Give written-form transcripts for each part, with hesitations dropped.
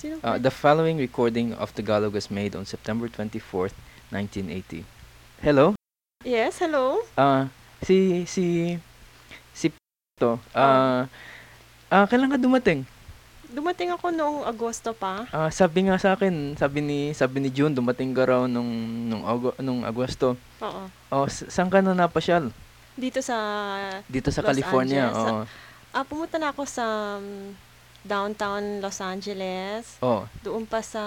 Sino The following recording of Tagalog was made on September 24th, 1980. Hello? Yes, hello? Si to. Oh. Kailan ka dumating? Dumating ako noong Agosto pa. Sabi nga sa akin, sabi ni June dumating ka raw nung Agosto. Oo. Saan ka na napasyal? Dito sa Dito sa Los California. Angeles. Pumunta na ako sa downtown Los Angeles. Oo. Doon pa sa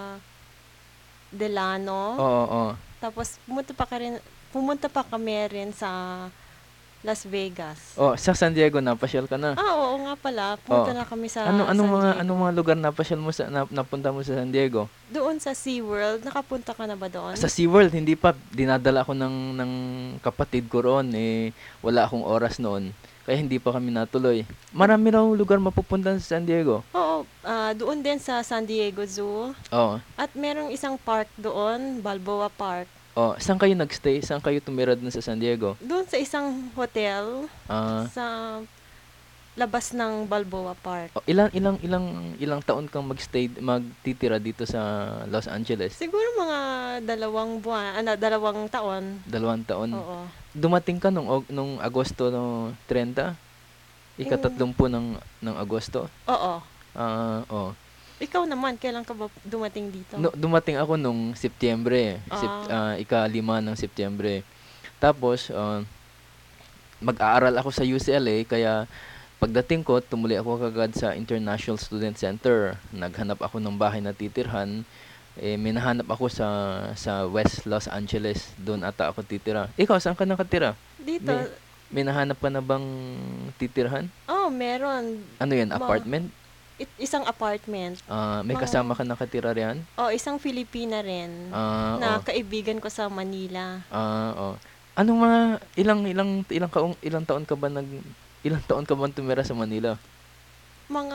Delano. Oo. Tapos pumunta pa kami rin sa Las Vegas. Sa San Diego napasyal ka na. Oo nga pala. Pumunta na kami sa Anong San Diego. anong mga lugar napasyal mo napunta mo sa San Diego? Doon sa SeaWorld. Nakapunta ka na ba doon? Sa SeaWorld, hindi pa. Dinadala ako ng kapatid ko roon. Wala akong oras noon. Kaya hindi pa kami natuloy. Marami raw lugar mapupunta sa San Diego. Oo. Doon din sa San Diego Zoo. Oo. At merong isang park doon, Balboa Park. Saan kayo nagstay? Saan kayo tumira dun sa San Diego? Doon sa isang hotel sa labas ng Balboa Park. Ilang taon kang magtitira dito sa Los Angeles? Siguro mga 2 buwan, 2 taon. 2 taon. Oo. Dumating ka nung Agosto no 30? Ika-30 ng Agosto? Oo. Oo. Ikaw naman, kailan ka ba dumating dito? Dumating ako nung Setyembre. Ika-5 ng Setyembre. Tapos, mag-aaral ako sa UCLA, kaya pagdating ko, tumuli ako kagad sa International Student Center. Naghanap ako ng bahay na titirhan. May nahanap ako sa West Los Angeles. Doon ata ako titira. Ikaw, saan ka nakatira? Dito. May nahanap ka na bang titirhan? Meron. Ano yan, apartment? Isang apartment. May kasama ka nakatira riyan? Isang Filipina rin. Na kaibigan ko sa Manila. Anong mga ilang taon ka ba tumira sa Manila? Mga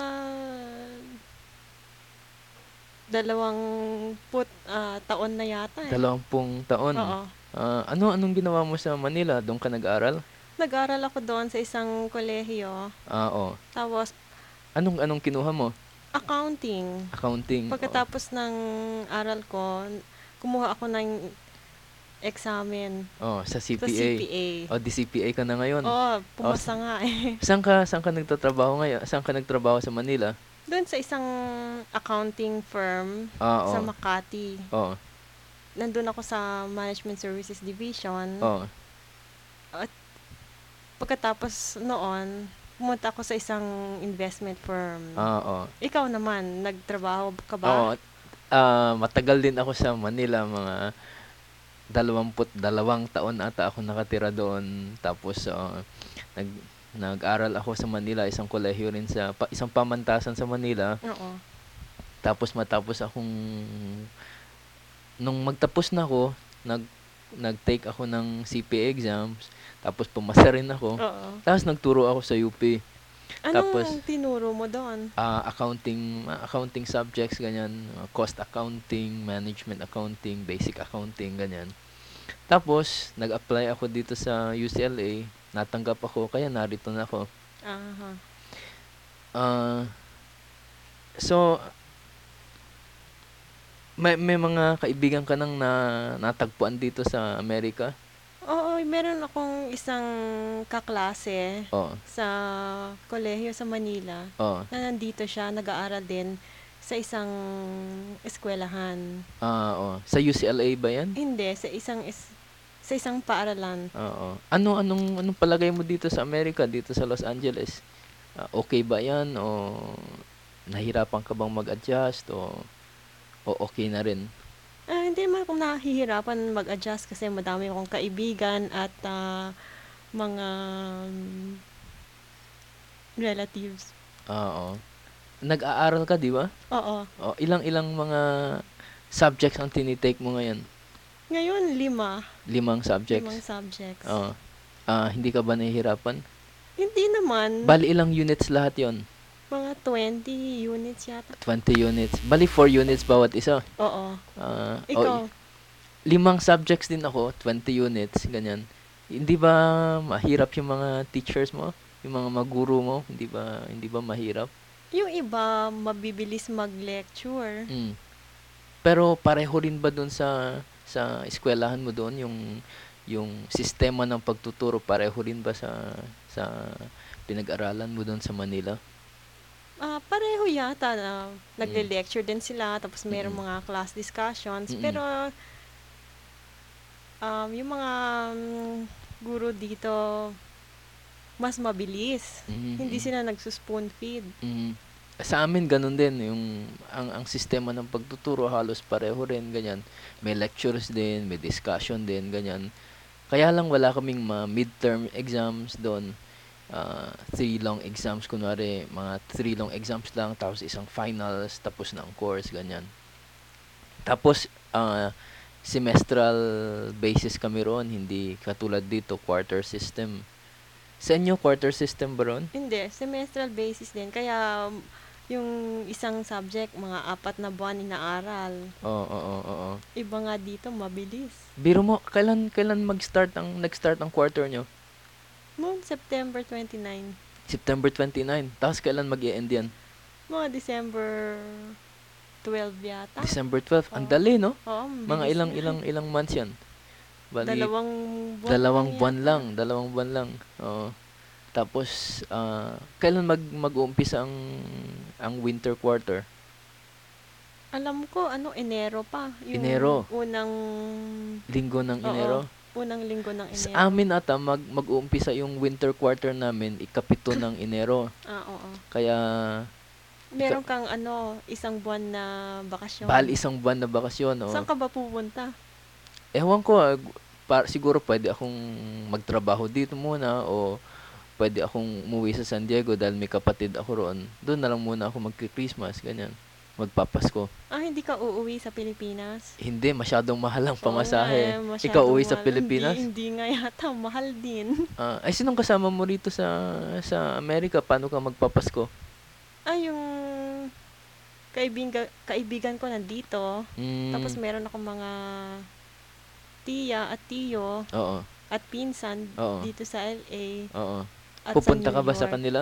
20 taon na yata 20 taon? Oo. Anong ginawa mo sa Manila? Doon ka nag-aral? Nag-aral ako doon sa isang kolehiyo. Oo. Tapos, anong kinuha mo? Accounting. Accounting. Pagkatapos ng aral ko, kumuha ako ng examen. Sa CPA. Sa CPA. Di CPA ka na ngayon. Pumasa nga eh. Saan ka nagtatrabaho ngayon? Saan ka nagtrabaho sa Manila? Doon sa isang accounting firm sa Makati. Nandun ako sa Management Services Division. At pagkatapos noon, pumunta ako sa isang investment firm. Ikaw naman, nagtrabaho ka ba? Matagal din ako sa Manila, mga 22 taon ata ako nakatira doon. Tapos nag-aral ako sa Manila, isang kolehiyo rin isang pamantasan sa Manila. Oo. Tapos nung magtapos na ako, nag-take ako ng CPA exams, tapos pumasa rin ako. Oo. Tapos nagturo ako sa UP. Anong tinuro mo doon? Accounting subjects, ganyan. Cost accounting, management accounting, basic accounting, ganyan. Tapos, nag-apply ako dito sa UCLA. Natanggap ako, kaya narito na ako. So, may mga kaibigan ka nang natagpuan dito sa Amerika? Oo, meron akong isang kaklase sa kolehiyo sa Manila na nandito siya, nag-aaral din sa isang eskwelahan. Sa UCLA ba yan? Hindi, sa isang paaralan. Anong palagay mo dito sa Amerika, dito sa Los Angeles? Okay ba yan? O nahirapan ka bang mag-adjust? O okay na rin? Hindi naman akong nahihirapan mag-adjust kasi madami akong kaibigan at mga relatives. Nag-aaral ka, di ba? Oo. Ilang mga subjects ang tinitake mo ngayon? Ngayon, 5 subjects? 5 subjects. Hindi ka ba nahihirapan? Hindi naman. Bali, ilang units lahat yon? Mga 20 units yata. 20 units. Bali, 4 units bawat isa? Oo. Ikaw? 5 subjects din ako, 20 units, ganyan. Hindi ba mahirap yung mga teachers mo? Yung mga maguro mo? Hindi ba mahirap? Yung iba, mabibilis mag-lecture. Pero pareho rin ba dun sa eskwelahan mo doon yung sistema ng pagtuturo pareho rin ba sa pinag-aralan mo doon sa Manila? Pareho yata na nagle-lecture din sila tapos merong Mm. mga class discussions Mm. pero yung mga guro dito mas mabilis. Hindi sila nagsuspoon feed. Sa amin ganun din ang sistema ng pagtuturo halos pareho rin ganyan. May lectures din, may discussion din ganyan. Kaya lang wala kaming midterm exams doon. 3 long exams kunwari, mga 3 long exams lang tapos isang finals tapos na ang course ganyan. Tapos semestral basis kami roon, hindi katulad dito quarter system. Sa inyo quarter system ba roon? Hindi, semestral basis din. Kaya yung isang subject, mga 4 na buwan inaaral. Oo. Iba nga dito, mabilis. Biro mo, kailan nag-start ang quarter nyo? Noong September 29. September 29. Tapos kailan mag-e-end yan? Mga December 12 yata. December 12. Ang dali, no? Oo, Mga ilang months yan? Bali, 2 buwan dalawang lang buwan lang. Oo. Tapos, kailan mag-uumpisa ang winter quarter? Alam ko, Enero pa. Yung Enero. unang Linggo ng Enero. Unang linggo ng Enero. Sa amin ata, mag-uumpisa yung winter quarter namin, ika-7 ng Enero. Oo. Kaya, meron kang isang buwan na bakasyon. isang buwan na bakasyon. Oh. Saan ka ba pupunta? Ewan ko, siguro pwede akong magtrabaho dito muna o pwede akong umuwi sa San Diego dahil may kapatid ako roon. Doon na lang muna ako mag-Christmas, ganyan. Magpapasko. Hindi ka uuwi sa Pilipinas? Hindi, masyadong mahal ang pamasahe. Oo, Ikaw uwi sa mahal. Pilipinas? Hindi nga yata, mahal din. Ay, sinong kasama mo rito sa Amerika? Paano ka magpapasko? Yung kaibigan ko nandito. Tapos meron ako mga tiya at tiyo. Oo. At pinsan dito sa LA. Oo. At pupunta sa ka ba New sa York. kanila?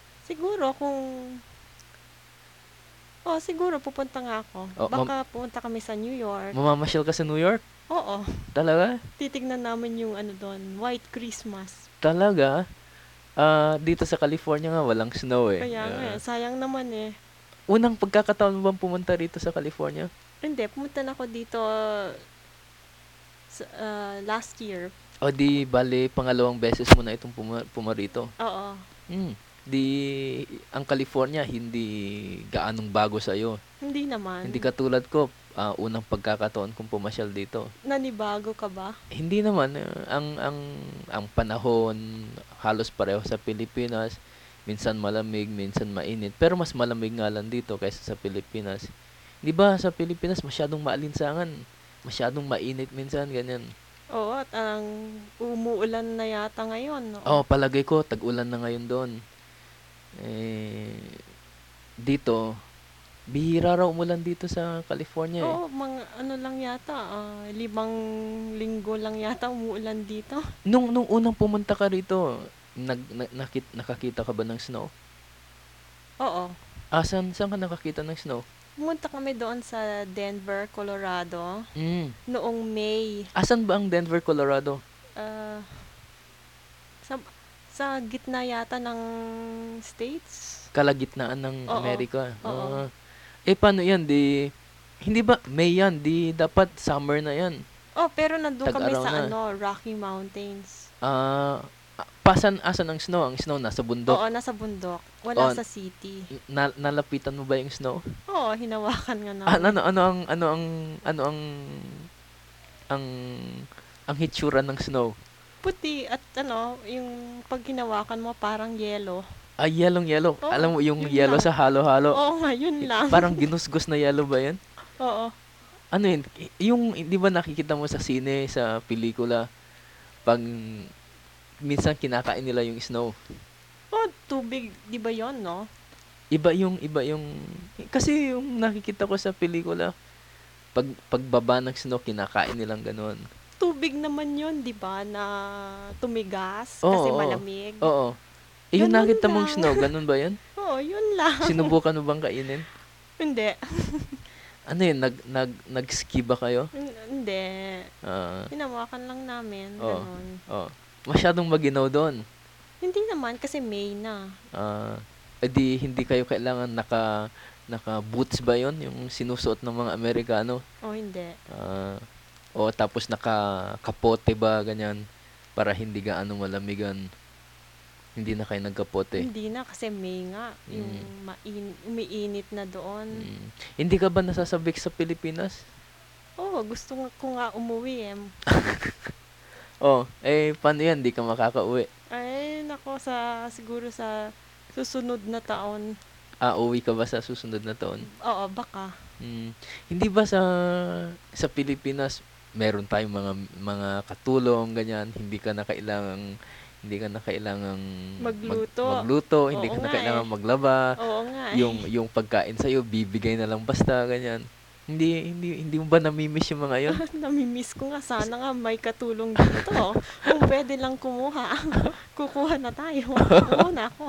Siguro pupunta nga ako. Baka pupunta kami sa New York. Mamamasyal ka sa New York? Oo. Talaga? Titignan namin yung doon, White Christmas. Talaga? Dito sa California nga walang snow eh. Kaya nga, sayang naman eh. Unang pagkakataon mo bang pumunta rito sa California? Hindi, pumunta na ako dito last year. O di bale pangalawang beses mo na itong pumarito? Oo. Di ang California hindi gaanong bago sa iyo. Hindi naman. Hindi katulad ko, unang pagkakataon kong pumasyal dito. Nanibago ka ba? Hindi naman, ang panahon halos pareho sa Pilipinas. Minsan malamig, minsan mainit. Pero mas malamig nga lang dito kaysa sa Pilipinas. 'Di ba sa Pilipinas masyadong maalinsangan, masyadong mainit minsan ganyan. Oo, at umuulan na yata ngayon. Palagay ko tag-ulan na ngayon doon. Dito, bihira raw umulan dito sa California. Oo, mga lang yata, 5 linggo lang yata umuulan dito. Nung unang pumunta ka rito, nakakita ka ba ng snow? Oo. Saan ka nakakita ng snow? Pumunta kami doon sa Denver, Colorado. Noong May. Asan ba ang Denver, Colorado? Sa gitna yata ng states. Kalagitnaan ng Amerika. Oo. Paano yan? Hindi ba May yan? Di dapat summer na yan. Pero nandun kami Tag-araw sa na. Rocky Mountains. Asan ang snow? Ang snow nasa bundok? Oo, nasa bundok. Wala sa city. Nalapitan mo ba yung snow? Oo, hinawakan nga namin. Ano ang hitsura ng snow? Puti at yung pag hinawakan mo parang yelo. Yellow. Oo, Alam mo yung yun yellow lang. sa halo-halo? Oo nga, yun lang. Parang ginusgos na yellow ba yan? Oo. Ano yun? Yung, di ba nakikita mo sa sine, sa pelikula, pag minsan kinakain nila yung snow? Tubig, di ba yun, no? Iba yung, kasi yung nakikita ko sa pelikula, pagbaba ng snow, kinakain nilang ganun. Tubig naman yun, di ba, na tumigas kasi malamig. Oo. Yung Ganun nakita mong lang. snow, ganun ba yan? Oo, yun lang. Sinubukan mo bang kainin? Hindi. Ano yun, nag-ski ba kayo? Hindi. Ah, Hinawakan lang namin, oo, ganun. oo. Masyadong maginaw doon. Hindi naman kasi May na. Edi hindi kayo kailangan naka-boots ba yon yung sinusuot ng mga Amerikano? O hindi. O tapos naka-kapote ba, ganyan, para hindi gaano malamigan. Hindi na kayo nagkapote. Hindi na kasi May nga. Yung umiinit na doon. Hindi ka ba nasasabik sa Pilipinas? Oo, gusto ko nga umuwi eh. Paano yan? Hindi ka makakauwi. Ay, nako, siguro sa susunod na taon. Uwi ka ba sa susunod na taon? Oo, baka. Hindi ba sa Pilipinas meron tayong mga katulong, ganyan, hindi ka na kailangang magluto, hindi Oo ka na nga kailangan eh. maglaba. Oo nga eh. Yung pagkain sa'yo, bibigay na lang basta, ganyan. Hindi mo ba namimiss yung mga yun? Namimiss ko nga. Sana nga may katulong dito. Kung pwede lang kumuha. Kukuha na tayo. Muna ako.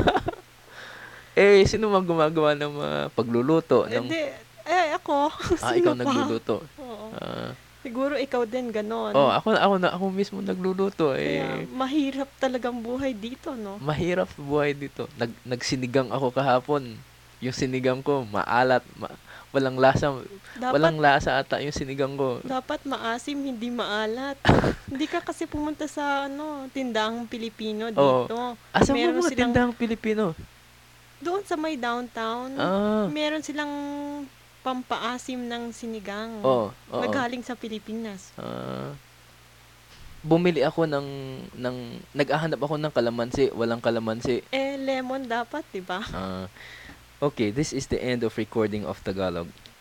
Sino mang gumagawa ng mga pagluluto? Hindi. Ako. Ikaw Sino pa? nagluluto. Oo. Siguro ikaw din ganon. Ako mismo nagluluto. Kaya mahirap talagang buhay dito, no? Mahirap buhay dito. Nagsinigang ako kahapon. Yung sinigang ko, maalat. Walang lasa. Walang lasa ata yung sinigang ko. Dapat maasim, hindi maalat. Hindi ka kasi pumunta sa tindahang Pilipino dito. Asa mo mga tindahang Pilipino? Doon sa may downtown. Meron silang pampaasim ng sinigang. Nagaling sa Pilipinas. Bumili ako naghahanap ako ng kalamansi. Walang kalamansi. Lemon dapat, diba? Okay, this is the end of recording of Tagalog.